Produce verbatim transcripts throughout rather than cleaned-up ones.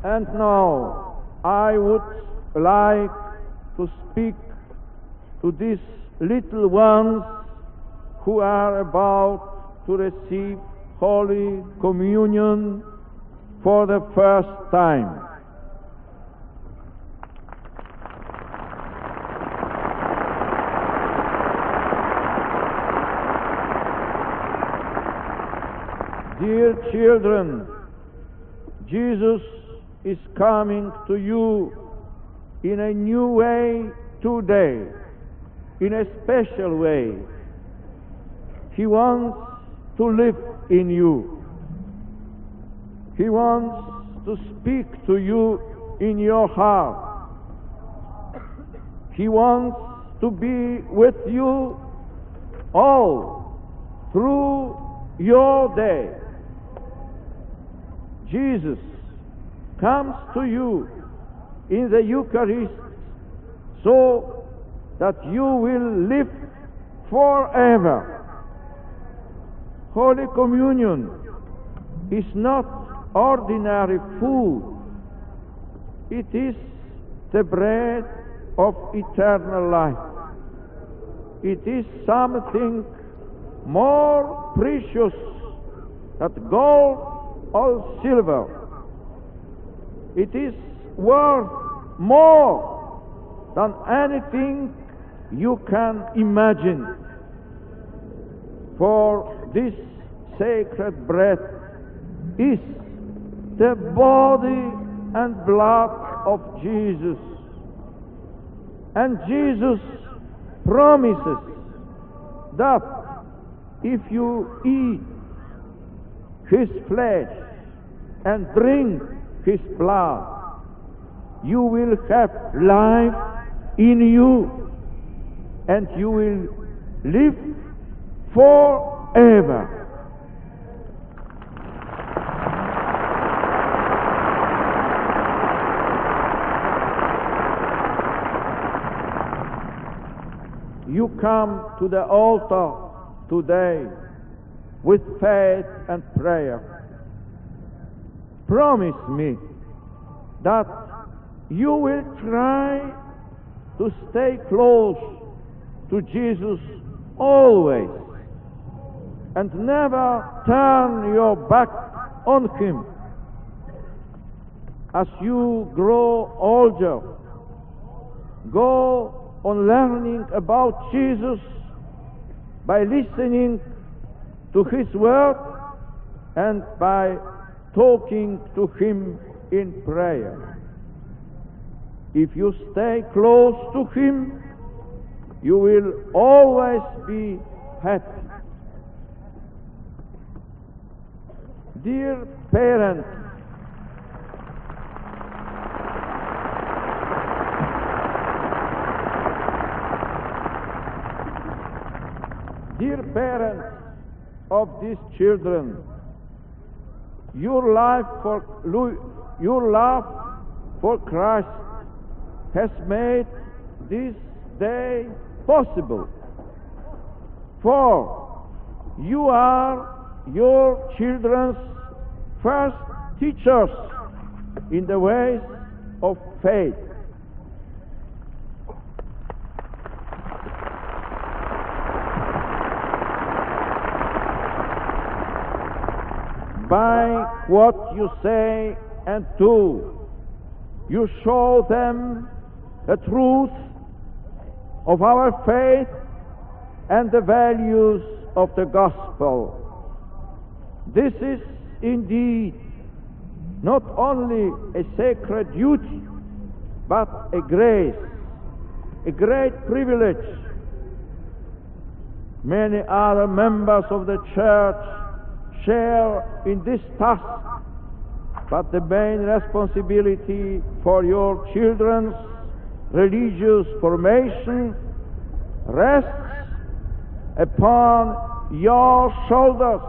And now I would like to speak to these little ones who are about to receive Holy Communion for the first time. Dear children, Jesus is coming to you in a new way today, in a special way. He wants to live in you. He wants to speak to you in your heart. He wants to be with you all through your day. Jesus comes to you in the Eucharist so that you will live forever. Holy Communion is not ordinary food. It is the bread of eternal life. It is something more precious than gold or silver. It is worth more than anything you can imagine. For this sacred bread is the body and blood of Jesus. And Jesus promises that if you eat His flesh and drink His blood, you will have life in you, and you will live forever. You come to the altar today with faith and prayer. Promise me that you will try to stay close to Jesus always and never turn your back on Him. As you grow older, go on learning about Jesus by listening to His word and by talking to Him in prayer. If you stay close to Him, you will always be happy. Dear parents, dear parents of these children, your life for your love for Christ has made this day possible. For you are your children's first teachers in the ways of faith. By what you say and do, you show them the truth of our faith and the values of the gospel. This is indeed not only a sacred duty, but a grace, a great privilege. Many other members of the Church share in this task, but the main responsibility for your children's religious formation rests upon your shoulders.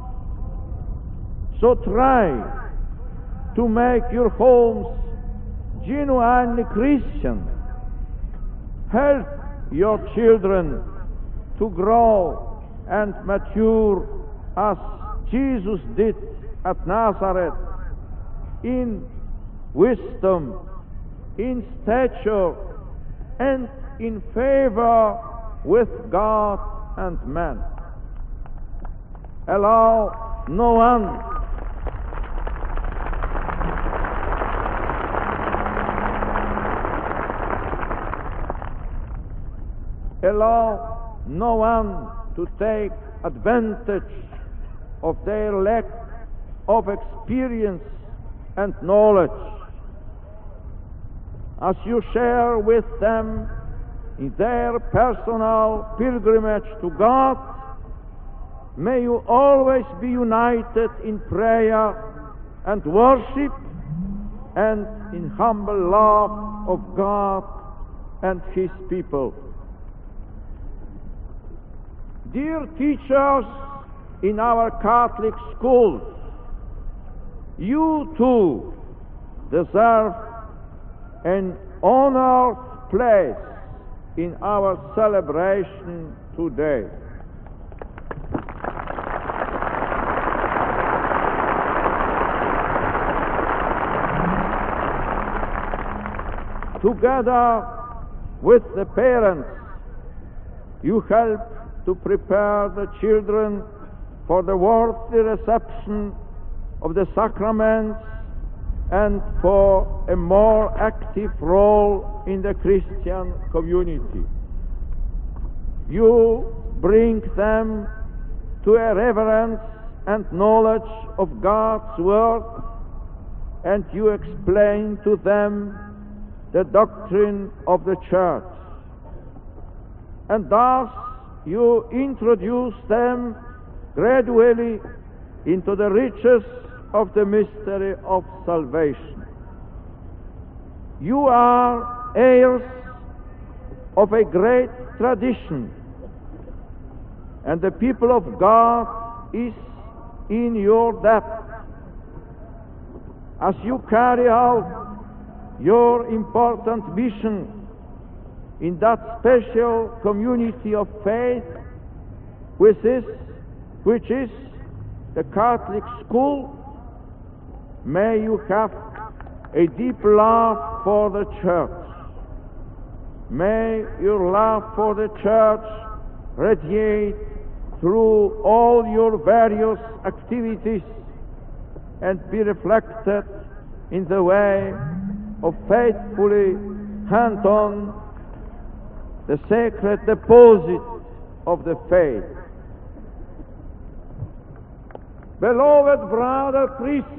So try to make your homes genuinely Christian. Help your children to grow and mature as Jesus did at Nazareth, in wisdom, in stature, and in favor with God and man. Allow no one allow no one to take advantage of their lack of experience and knowledge. As you share with them in their personal pilgrimage to God, may you always be united in prayer and worship and in humble love of God and His people. Dear teachers in our Catholic schools, you too deserve an honored place in our celebration today. Together with the parents, you help to prepare the children for the worthy reception of the sacraments and for a more active role in the Christian community. You bring them to a reverence and knowledge of God's Word, and you explain to them the doctrine of the Church. And thus you introduce them gradually into the riches of the mystery of salvation. You are heirs of a great tradition, and the people of God is in your debt. As you carry out your important mission in that special community of faith, which is, which is the Catholic school, may you have a deep love for the Church. May your love for the Church radiate through all your various activities and be reflected in the way of faithfully hand on the sacred deposit of the faith. Beloved brother priests,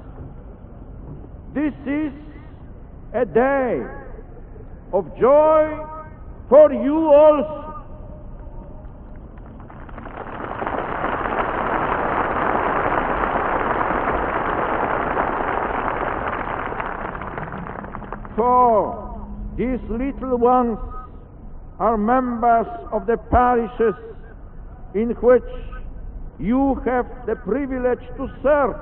this is a day of joy for you also. For these little ones are members of the parishes in which you have the privilege to serve.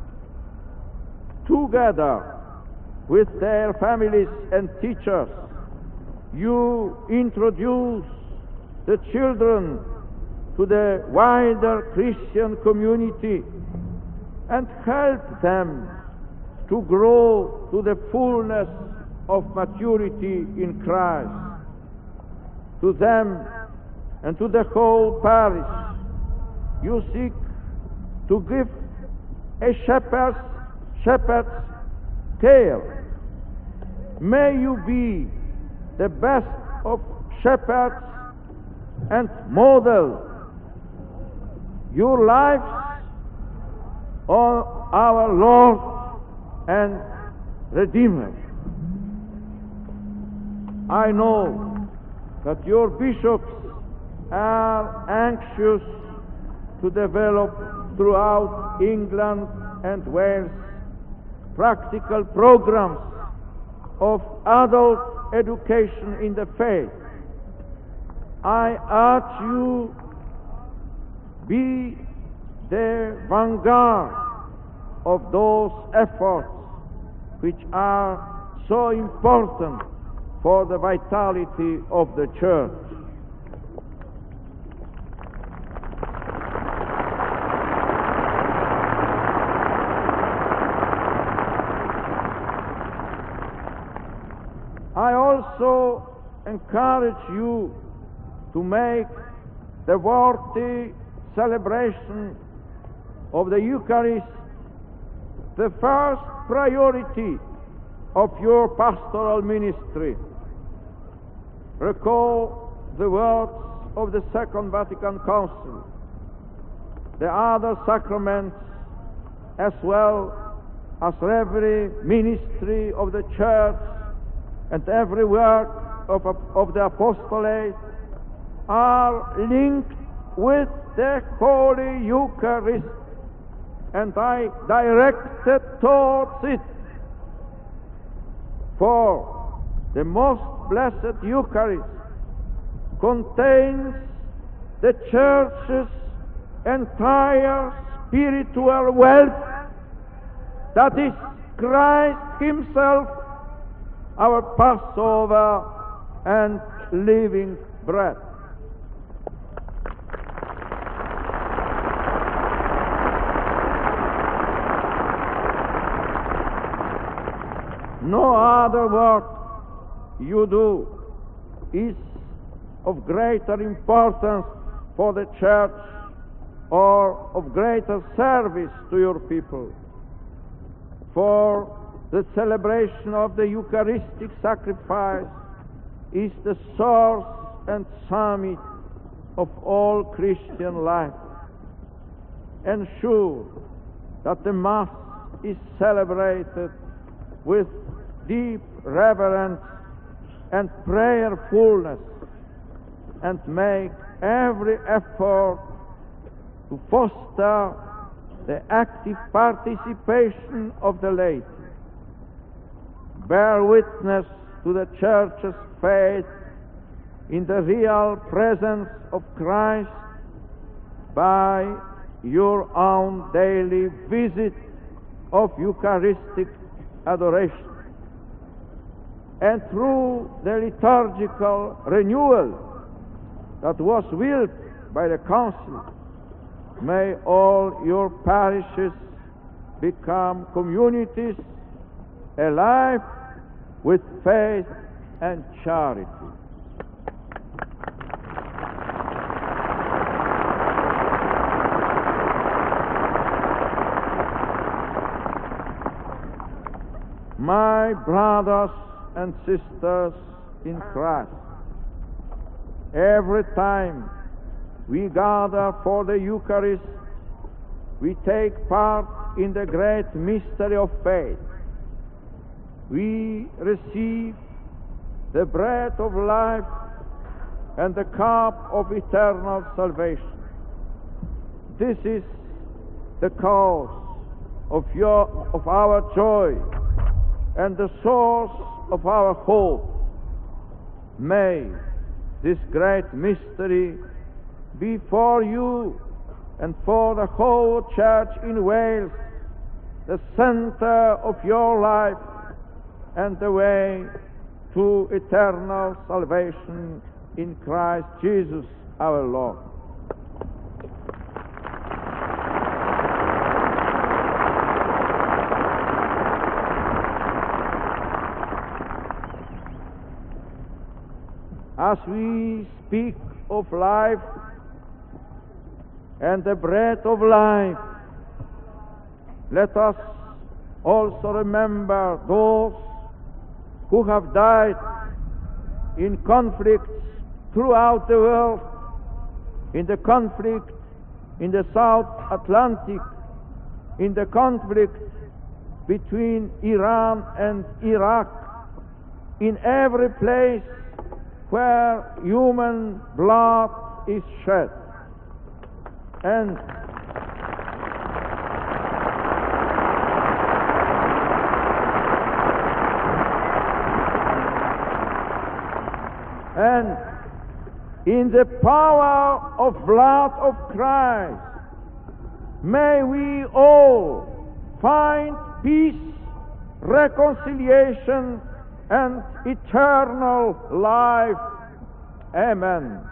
Together with their families and teachers, you introduce the children to the wider Christian community and help them to grow to the fullness of maturity in Christ. To them and to the whole parish, you seek to give a shepherd's shepherd's care. May you be the best of shepherds and model your lives on our Lord and Redeemer. I know that your bishops are anxious to develop throughout England and Wales practical programs of adult education in the faith. I urge you, be the vanguard of those efforts which are so important for the vitality of the Church. also encourage you to make the worthy celebration of the Eucharist the first priority of your pastoral ministry. Recall the words of the Second Vatican Council. The other sacraments, as well as every ministry of the Church and every work of, of the apostolate, are linked with the Holy Eucharist, and I directed towards it. For the most blessed Eucharist contains the Church's entire spiritual wealth, that is Christ Himself, our Passover and living bread. No other work you do is of greater importance for the Church or of greater service to your people. For the celebration of the Eucharistic sacrifice is the source and summit of all Christian life. Ensure that the Mass is celebrated with deep reverence and prayerfulness, and make every effort to foster the active participation of the laity. Bear witness to the Church's faith in the real presence of Christ by your own daily visit of Eucharistic adoration, and through the liturgical renewal that was willed by the Council, may all your parishes become communities alive with faith and charity. My brothers and sisters in Christ, every time we gather for the Eucharist, we take part in the great mystery of faith. We receive the bread of life and the cup of eternal salvation. This is the cause of your of our joy and the source of our hope. May this great mystery be for you and for the whole Church in Wales the center of your life and the way to eternal salvation in Christ Jesus our Lord. As we speak of life and the bread of life, let us also remember those who have died in conflicts throughout the world, in the conflict in the South Atlantic, in the conflict between Iran and Iraq, in every place where human blood is shed. And and in the power of blood of Christ, may we all find peace, reconciliation, and eternal life. Amen.